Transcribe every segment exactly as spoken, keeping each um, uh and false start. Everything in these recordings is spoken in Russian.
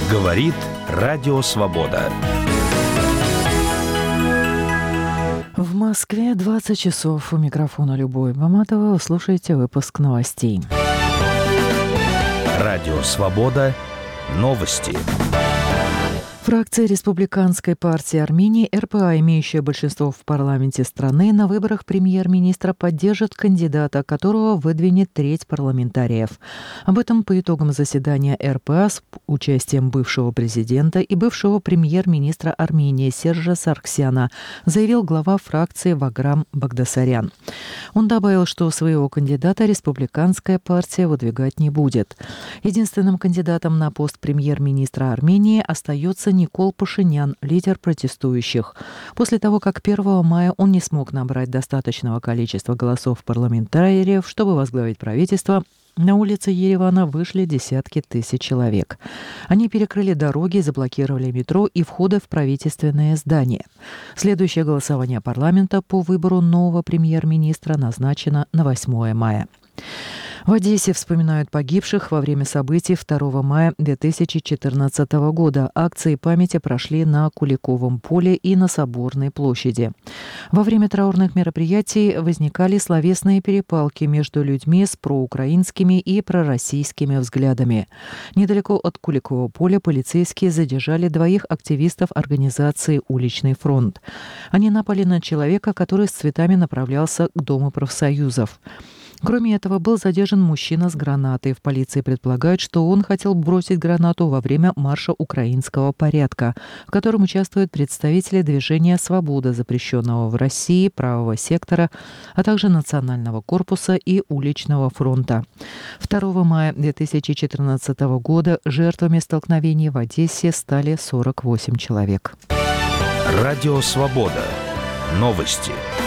Говорит Радио Свобода. В Москве двадцать часов. У микрофона Любовь Баматова. Вы слушаете выпуск новостей. Радио Свобода. Новости. Фракция Республиканской партии Армении эр пэ а, имеющая большинство в парламенте страны, на выборах премьер-министра поддержит кандидата, которого выдвинет треть парламентариев. Об этом по итогам заседания эр пэ а с участием бывшего президента и бывшего премьер-министра Армении Сержа Саргсяна заявил глава фракции Ваграм Багдасарян. Он добавил, что своего кандидата Республиканская партия выдвигать не будет. Единственным кандидатом на пост премьер-министра Армении остается Никол Пашинян, лидер протестующих. После того, как первого мая он не смог набрать достаточного количества голосов парламентариев, чтобы возглавить правительство, на улицы Еревана вышли десятки тысяч человек. Они перекрыли дороги, заблокировали метро и входы в правительственные здания. Следующее голосование парламента по выбору нового премьер-министра назначено на восьмое мая. В Одессе вспоминают погибших во время событий второго мая две тысячи четырнадцатого года. Акции памяти прошли на Куликовом поле и на Соборной площади. Во время траурных мероприятий возникали словесные перепалки между людьми с проукраинскими и пророссийскими взглядами. Недалеко от Куликового поля полицейские задержали двоих активистов организации «Уличный фронт». Они напали на человека, который с цветами направлялся к Дому профсоюзов. Кроме этого, был задержан мужчина с гранатой. В полиции предполагают, что он хотел бросить гранату во время марша украинского порядка, в котором участвуют представители движения «Свобода», запрещенного в России, правого сектора, а также Национального корпуса и Уличного фронта. второго мая две тысячи четырнадцатого года жертвами столкновений в Одессе стали сорок восемь человек. Радио Свобода. Новости.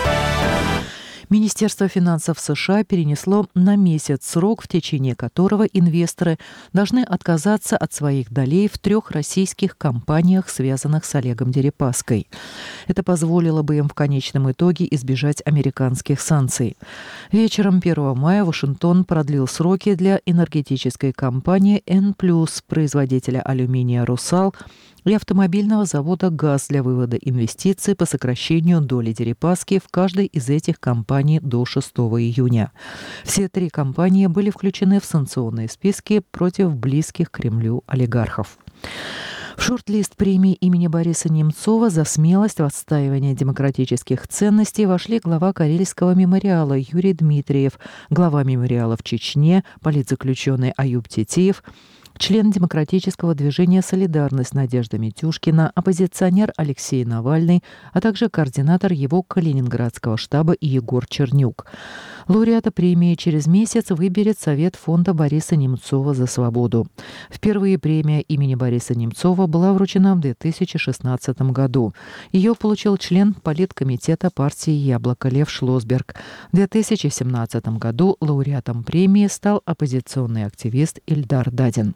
Министерство финансов США перенесло на месяц срок, в течение которого инвесторы должны отказаться от своих долей в трех российских компаниях, связанных с Олегом Дерипаской. Это позволило бы им в конечном итоге избежать американских санкций. Вечером первого мая Вашингтон продлил сроки для энергетической компании «Н плюс», производителя алюминия «Русал», и автомобильного завода «ГАЗ» для вывода инвестиций по сокращению доли Дерипаски в каждой из этих компаний до шестого июня. Все три компании были включены в санкционные списки против близких Кремлю олигархов. В шорт-лист премии имени Бориса Немцова за смелость в отстаивании демократических ценностей вошли глава Карельского мемориала Юрий Дмитриев, глава мемориала в Чечне, политзаключенный Аюб Тетиев, член демократического движения «Солидарность» Надежда Митюшкина, оппозиционер Алексей Навальный, а также координатор его Калининградского штаба Егор Чернюк. Лауреата премии через месяц выберет Совет фонда Бориса Немцова за свободу. Впервые премия имени Бориса Немцова была вручена в две тысячи шестнадцатом году. Ее получил член политкомитета партии «Яблоко» Лев Шлосберг. В две тысячи семнадцатом году лауреатом премии стал оппозиционный активист Ильдар Дадин.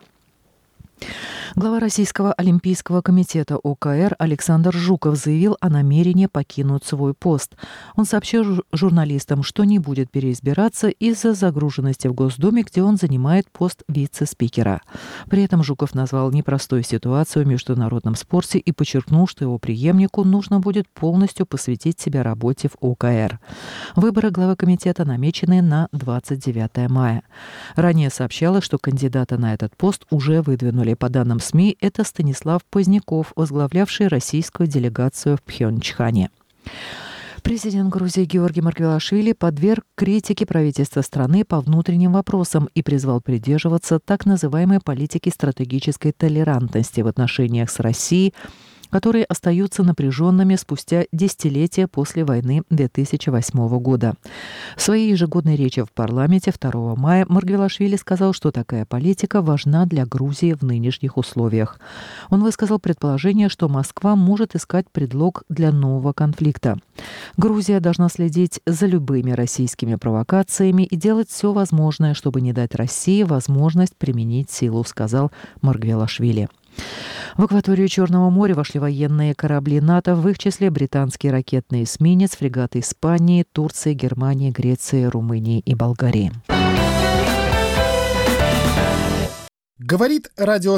Глава Российского олимпийского комитета о ка эр Александр Жуков заявил о намерении покинуть свой пост. Он сообщил журналистам, что не будет переизбираться из-за загруженности в Госдуме, где он занимает пост вице-спикера. При этом Жуков назвал непростую ситуацию в международном спорте и подчеркнул, что его преемнику нужно будет полностью посвятить себя работе в о ка эр. Выборы главы комитета намечены на двадцать девятое мая. Ранее сообщалось, что кандидата на этот пост уже выдвинули. По данным СМИ, это Станислав Поздняков, возглавлявший российскую делегацию в Пхенчхане. Президент Грузии Георгий Маргвелашвили подверг критике правительства страны по внутренним вопросам и призвал придерживаться так называемой политики стратегической толерантности в отношениях с Россией, которые остаются напряженными спустя десятилетия после войны две тысячи восьмого года. В своей ежегодной речи в парламенте второго мая Маргвелашвили сказал, что такая политика важна для Грузии в нынешних условиях. Он высказал предположение, что Москва может искать предлог для нового конфликта. Грузия должна следить за любыми российскими провокациями и делать все возможное, чтобы не дать России возможность применить силу, сказал Маргвелашвили. В акваторию Черного моря вошли военные корабли НАТО, в их числе британский ракетный эсминец, фрегаты Испании, Турции, Германии, Греции, Румынии и Болгарии. Говорит радио